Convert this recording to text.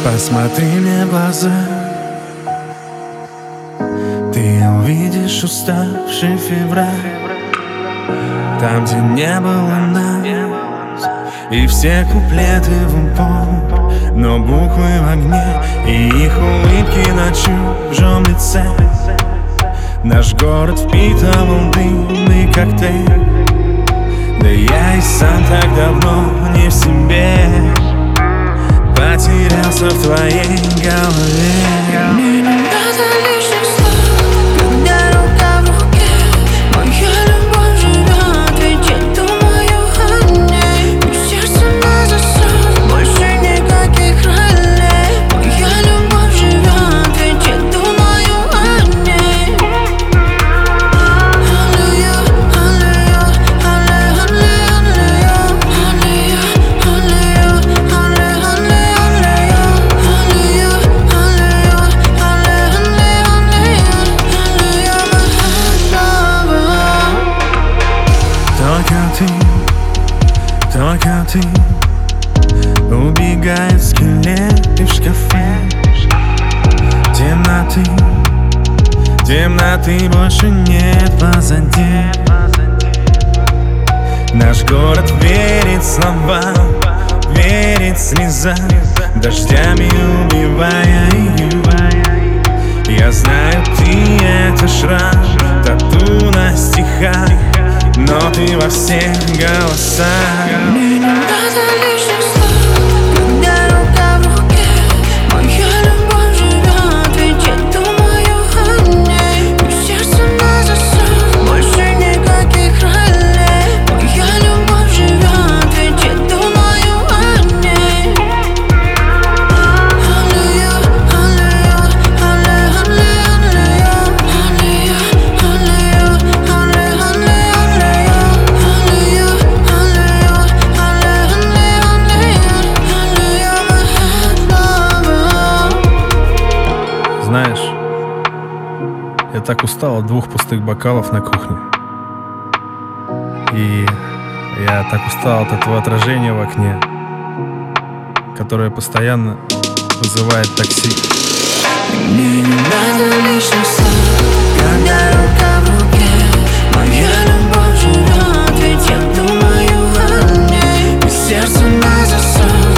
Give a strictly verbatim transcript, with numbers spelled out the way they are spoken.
Посмотри мне в глаза, ты увидишь уставший февраль, там, где не было нас, и все куплеты в упор, но буквы в огне и их улыбки на чужом лице. Наш город впитывал дымный коктейль, да я и сам так давно не в себе, потерялся в твоей голове. Мне не надо лишних слов, когда рука в руке. Моя любовь живет, ведь я думаю о ней. И сердце на засов, больше никаких ролей. Моя любовь живет, ведь я думаю о ней. Аллея, аллея, аллея, аллея, аллея, аллея, аллея, аллея. Только ты, только ты убегает скелеты в шкафе. Темноты, темноты больше нет позади. Наш город верит словам, верит слезам, дождями убивая ее. Я знаю, ты — это шрам, тату на стихах, но ты во всех голосах. Мне не надо лишних слов, когда рука в руке. Моя любовь живет, ведь я думаю о ней. И сердце на засов, больше никаких ролей. Моя любовь живет, ведь я думаю о ней. Аллея, аллея, аллея, аллея, аллея, аллея, аллея, аллея. Знаешь, я так устал от двух пустых бокалов на кухне. И я так устал от этого отражения в окне, которое постоянно вызывает такси. Мне не надо лишних слов, когда рука в руке. Моя любовь живет, ведь я думаю о ней. И сердце на засов,